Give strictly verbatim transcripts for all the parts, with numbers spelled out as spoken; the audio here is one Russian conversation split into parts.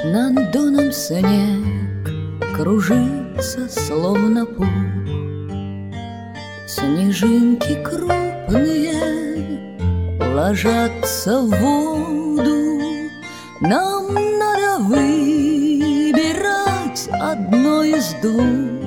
Над доном снег кружится, словно пух. Снежинки крупные ложатся в воду. Нам надо выбирать одно из двух: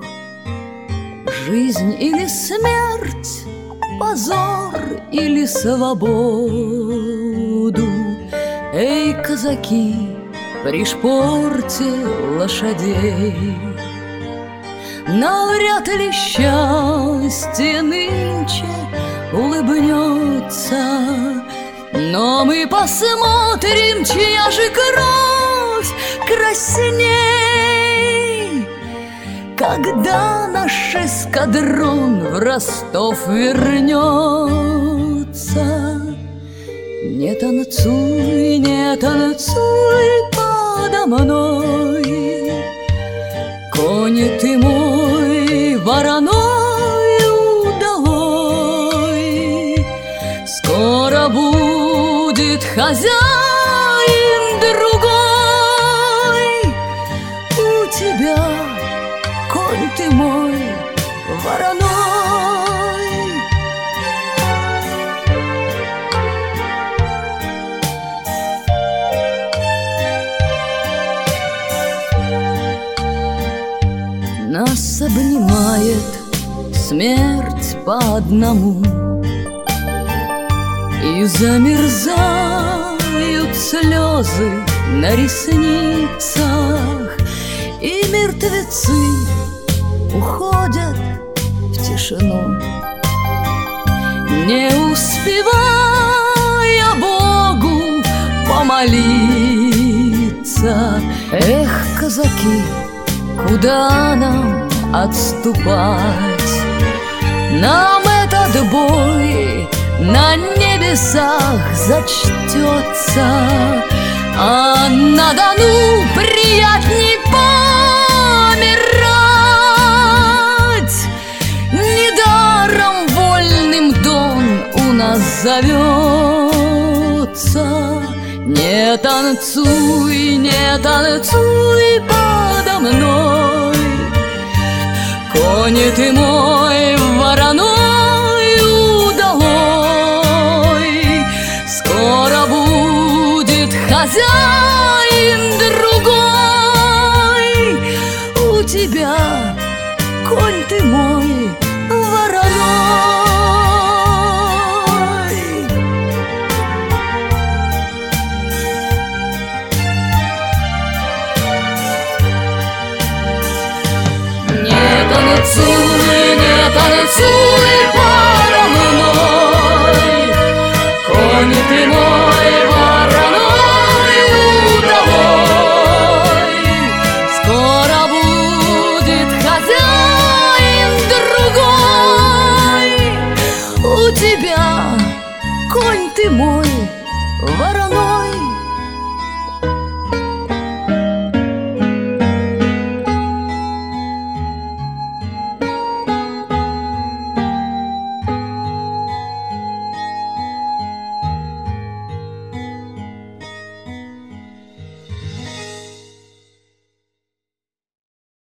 жизнь или смерть, позор или свободу. Эй, казаки, пришпорьте лошадей! Навряд ли счастье нынче улыбнется, но мы посмотрим, чья же кровь красней, когда наш эскадрон в Ростов вернется. Не танцуй, не танцуй подо мной, конь ты мой вороной удалой. Скоро будет хозяин другой. У тебя, конь ты мой вороной. Нас обнимает смерть по одному, и замерзают слезы на ресницах, и мертвецы уходят в тишину, не успевая Богу помолиться. Эх, казаки, куда нам отступать? Нам этот бой на небесах зачтется, а на Дону приятней помирать. Недаром вольным Дон у нас зовется. Не танцуй, не танцуй подо мной, конь ты мой вороной удалой. Скоро будет хозяин другой. У тебя, конь ты мой вороной.